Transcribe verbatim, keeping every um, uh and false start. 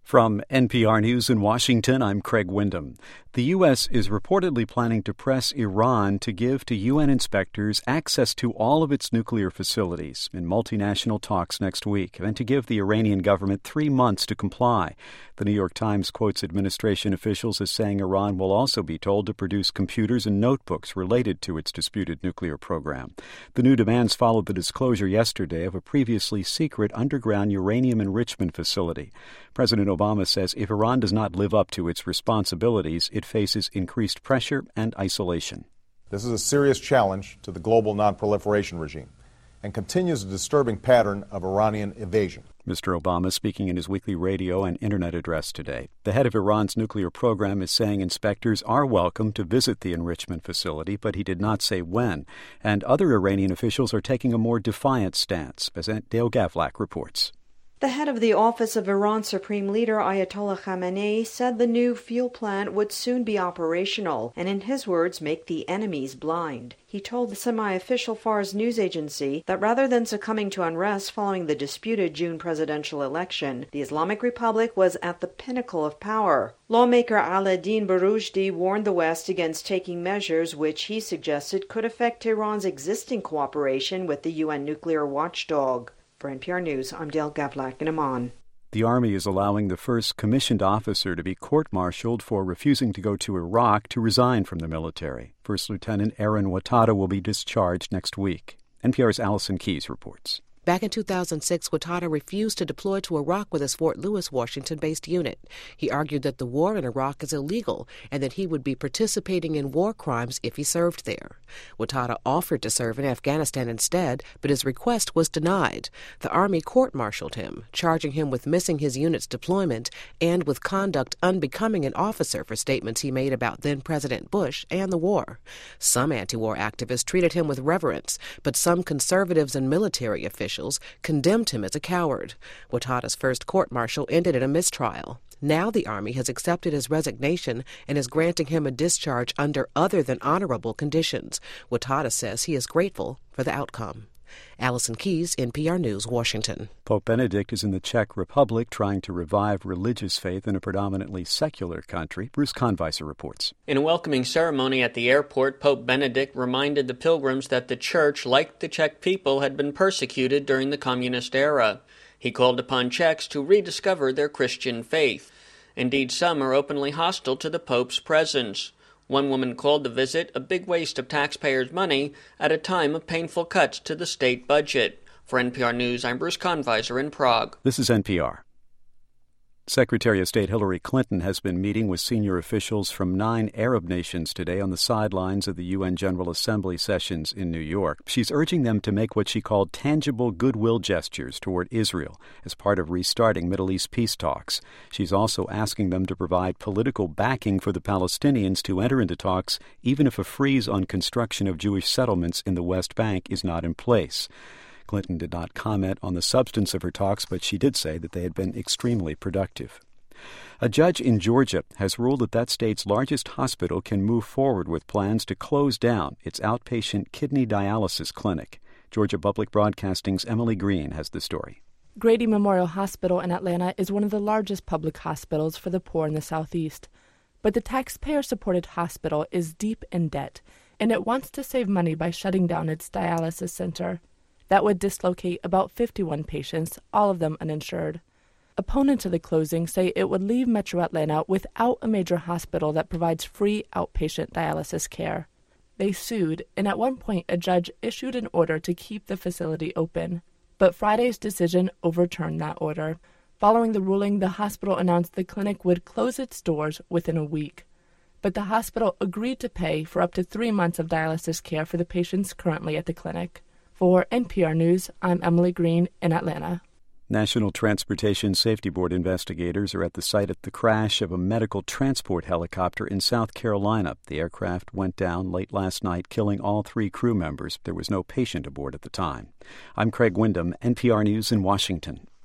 From N P R News in Washington, I'm Craig Windham. The U S is reportedly planning to press Iran to give to U N inspectors access to all of its nuclear facilities in multinational talks next week, and to give the Iranian government three months to comply. The New York Times quotes administration officials as saying Iran will also be told to produce computers and notebooks related to its disputed nuclear program. The new demands followed the disclosure yesterday of a previously secret underground uranium enrichment facility. President Obama says if Iran does not live up to its responsibilities, it faces increased pressure and isolation. This is a serious challenge to the global nonproliferation regime and continues a disturbing pattern of Iranian evasion. Mister Obama speaking in his weekly radio and internet address today. The head of Iran's nuclear program is saying inspectors are welcome to visit the enrichment facility, but he did not say when. And other Iranian officials are taking a more defiant stance, as Dale Gavlak reports. The head of the Office of Iran's Supreme Leader, Ayatollah Khamenei, said the new fuel plant would soon be operational and, in his words, make the enemies blind. He told the semi-official Fars news agency that rather than succumbing to unrest following the disputed June presidential election, the Islamic Republic was at the pinnacle of power. Lawmaker Alaeddin Baruchdi warned the West against taking measures which he suggested could affect Tehran's existing cooperation with the U N nuclear watchdog. For N P R News, I'm Dale Gavlak in Amman. The Army is allowing the first commissioned officer to be court-martialed for refusing to go to Iraq to resign from the military. First Lieutenant Aaron Watada will be discharged next week. N P R's Allison Keyes reports. Back in two thousand six, Watada refused to deploy to Iraq with his Fort Lewis, Washington-based unit. He argued that the war in Iraq is illegal and that he would be participating in war crimes if he served there. Watada offered to serve in Afghanistan instead, but his request was denied. The Army court-martialed him, charging him with missing his unit's deployment and with conduct unbecoming an officer for statements he made about then-President Bush and the war. Some anti-war activists treated him with reverence, but some conservatives and military officials condemned him as a coward. Watada's first court-martial ended in a mistrial. Now the Army has accepted his resignation and is granting him a discharge under other than honorable conditions. Watada says he is grateful for the outcome. Allison Keyes, N P R News, Washington. Pope Benedict is in the Czech Republic trying to revive religious faith in a predominantly secular country. Bruce Conviser reports. In a welcoming ceremony at the airport, Pope Benedict reminded the pilgrims that the Church, like the Czech people, had been persecuted during the communist era. He called upon Czechs to rediscover their Christian faith. Indeed, some are openly hostile to the Pope's presence. One woman called the visit a big waste of taxpayers' money at a time of painful cuts to the state budget. For N P R News, I'm Bruce Conviser in Prague. This is N P R. Secretary of State Hillary Clinton has been meeting with senior officials from nine Arab nations today on the sidelines of the U N General Assembly sessions in New York. She's urging them to make what she called tangible goodwill gestures toward Israel as part of restarting Middle East peace talks. She's also asking them to provide political backing for the Palestinians to enter into talks, even if a freeze on construction of Jewish settlements in the West Bank is not in place. Clinton did not comment on the substance of her talks, but she did say that they had been extremely productive. A judge in Georgia has ruled that that state's largest hospital can move forward with plans to close down its outpatient kidney dialysis clinic. Georgia Public Broadcasting's Emily Green has the story. Grady Memorial Hospital in Atlanta is one of the largest public hospitals for the poor in the Southeast. But the taxpayer-supported hospital is deep in debt, and it wants to save money by shutting down its dialysis center. That would dislocate about fifty-one patients, all of them uninsured. Opponents of the closing say it would leave Metro Atlanta without a major hospital that provides free outpatient dialysis care. They sued, and at one point a judge issued an order to keep the facility open. But Friday's decision overturned that order. Following the ruling, the hospital announced the clinic would close its doors within a week. But the hospital agreed to pay for up to three months of dialysis care for the patients currently at the clinic. For N P R News, I'm Emily Green in Atlanta. National Transportation Safety Board investigators are at the site of the crash of a medical transport helicopter in South Carolina. The aircraft went down late last night, killing all three crew members. There was no patient aboard at the time. I'm Craig Windham, N P R News in Washington.